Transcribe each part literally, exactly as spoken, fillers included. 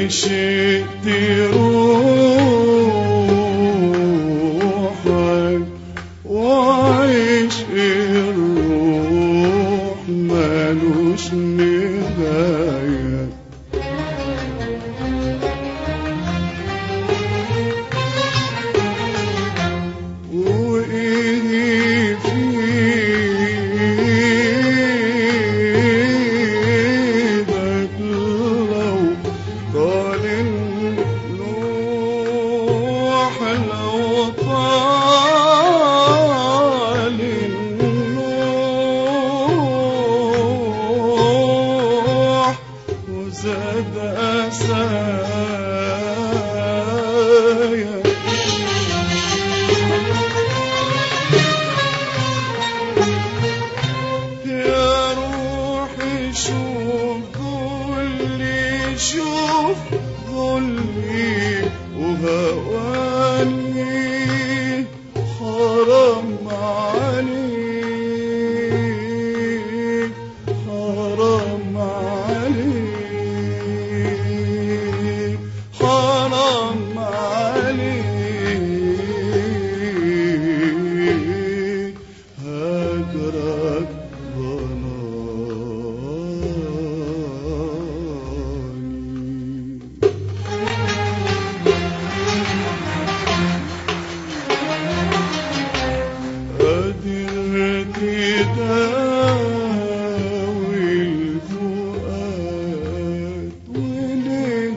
شئت روحك وعشق الروح مالوش نهاية. وإيه في إيدك لو طال النوح، لو طال النوح وزاد أسايا. يا روحي شوف ذلي، شوف ذلي وهواني، حرام عليك، حرام عليك، حرام عليك، هجرك قدرت تداوي الفؤاد وليه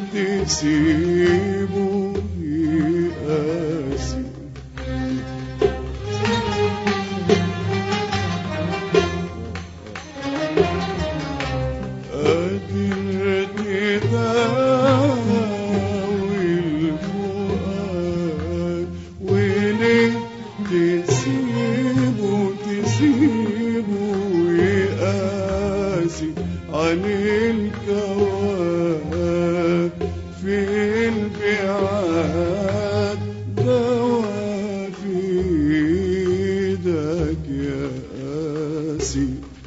تسيبه يقاسي. قدرت تداوي الفؤاد وليه تسيبه تسيبه ويقاسي عن الكواب في البعاد، دوا في ايدك يا قاسي.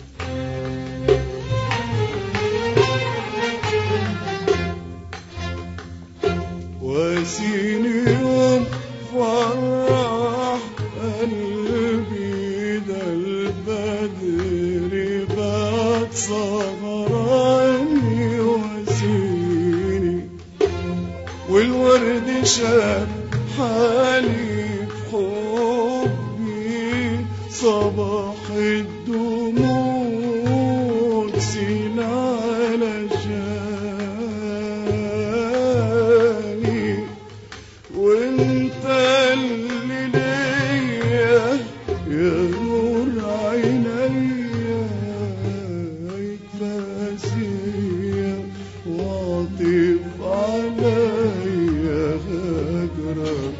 واسيني يوم فرح قلبي، ده البدر بات صغراني. واسيني والورد شاف حالي في حبي، صباح الدموع سينا على جاني. وانت اللي ليا يا نور عينيا، يكفاسيا وعطف عليا، هجرك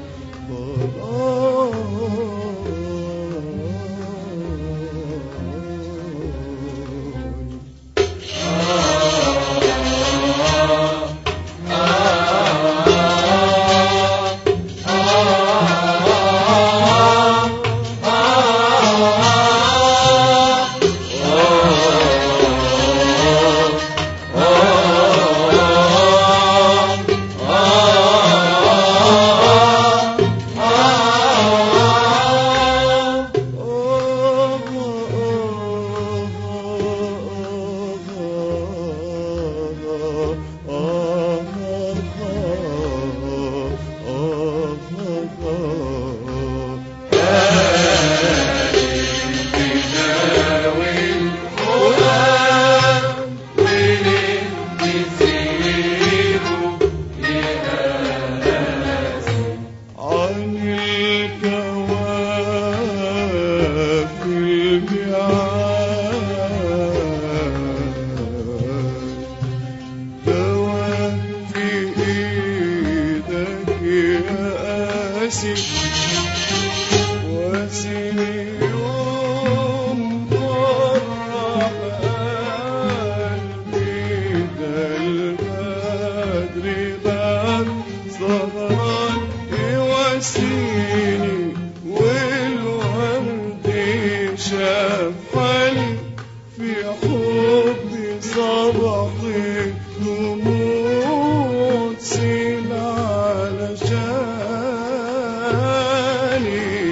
قاسي. واسيني يوم فرح قلبي، ده البدر بات صغران. يواسيني والورد شاف حالي في حبي، صباح الدموع علشاني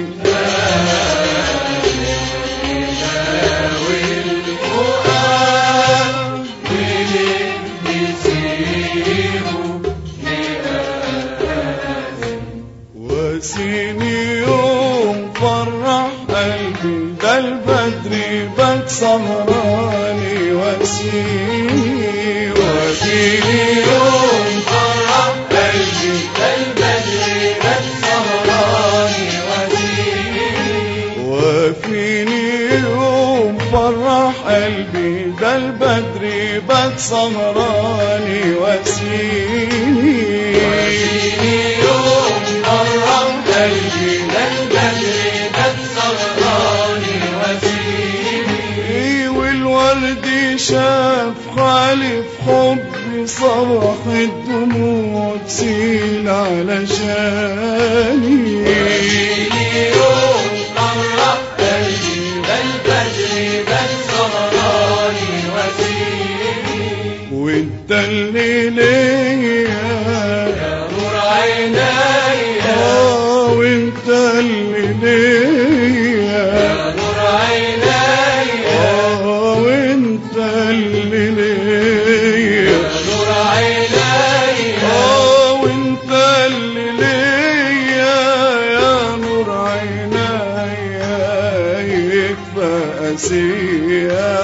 واسيني يوم فرح قلبي ده البدر بات سهراني واسيني واسيني يوم فرح قلبي ده البدر بات سهراني واسيني وافيني يوم فرح قلبي ده البدر بات سهراني واسيني واسيني يوم فرح قلبي ده البدر بات سهراني واسيني والورد شاف خالف حبي صبح الدموع تسيل علشاني واسيني يوم فرح قلبي ده البدر بات سهراني واسيني وانت اللي ليا يا نور عينيا وانت اللي ليا يا نور عينيا وانت اللي ليا يا نور عينيا وانت اللي ليا يا نور عينيا يكفى أسيا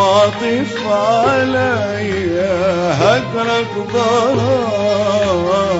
وعطف عليا هجرك ضرار